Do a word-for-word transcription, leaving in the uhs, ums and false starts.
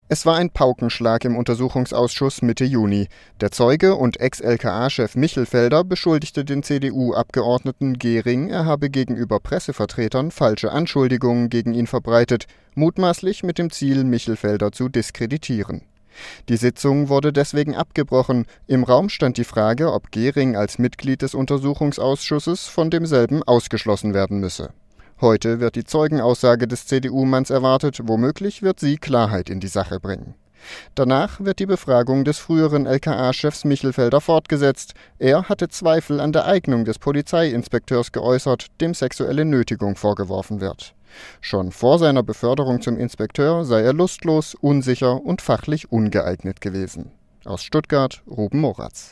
Es war ein Paukenschlag im Untersuchungsausschuss Mitte Juni. Der Zeuge und Ex-L K A-Chef Michelfelder beschuldigte den C D U-Abgeordneten Gehring, er habe gegenüber Pressevertretern falsche Anschuldigungen gegen ihn verbreitet, mutmaßlich mit dem Ziel, Michelfelder zu diskreditieren. Die Sitzung wurde deswegen abgebrochen. Im Raum stand die Frage, ob Gehring als Mitglied des Untersuchungsausschusses von demselben ausgeschlossen werden müsse. Heute wird die Zeugenaussage des C D U-Manns erwartet, womöglich wird sie Klarheit in die Sache bringen. Danach wird die Befragung des früheren L K A-Chefs Michelfelder fortgesetzt. Er hatte Zweifel an der Eignung des Polizeiinspekteurs geäußert, dem sexuelle Nötigung vorgeworfen wird. Schon vor seiner Beförderung zum Inspekteur sei er lustlos, unsicher und fachlich ungeeignet gewesen. Aus Stuttgart, Ruben Moratz.